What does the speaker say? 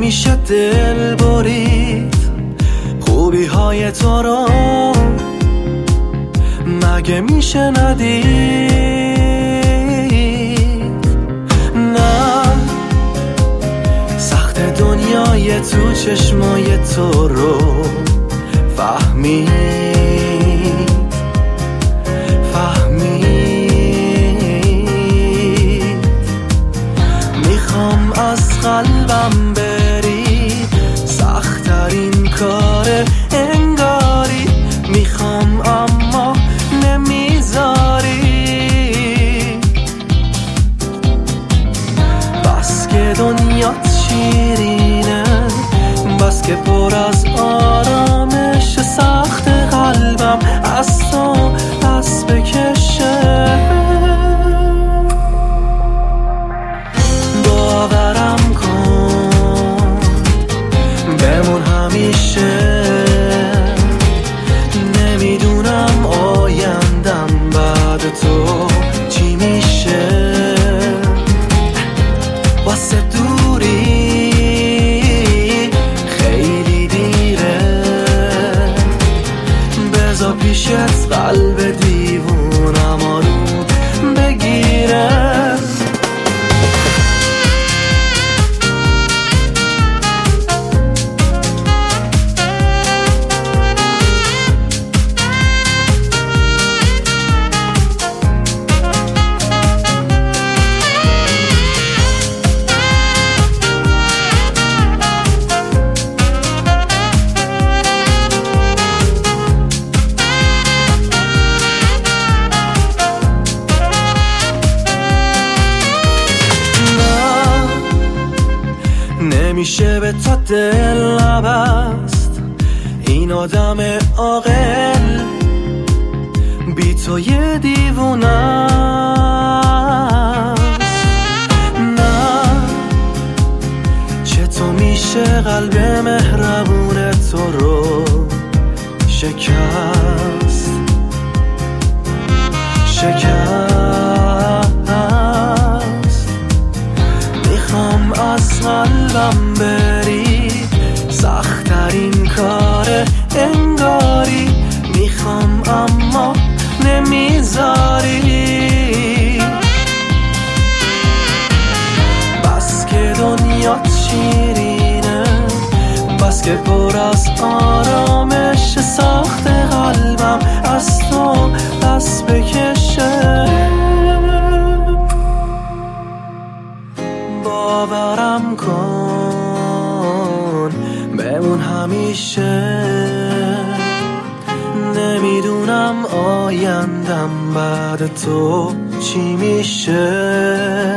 نمیشه دل برید خوبی های تو رو، مگه میشه ندید؟ نه سخت دنیای تو چشمای تو رو فهمید. میخوام از قلبم بری، سخت‌ترین کار انگاری. میخوام اما نمیذاری. بس که دنیات شیرینه، بس که پر از آرامش، سخت قلبم از تو دست بکشه. باورم کن بمون همیشه. نمیدونم آیندم بعد تو چی میشه. واسه دوری خیلی دیره، بذار پیشت قلب دیوونم آروم بگیره. نمیشه به تا دل نبست این آدم عاقل، بی تو یه دیوونه است. نه چطور میشه قلب مهربون تو رو شکست. میخوام از قلبم بری، سخت‌ترین کار انگاری. میخوام اما نمیذاری. بس که دنیات شیرینه، بس که پر از آرامش، سخت قلبم از تو دست بکشه. باورم کن بمون همیشه. نمیدونم آیندم بعد تو چی میشه.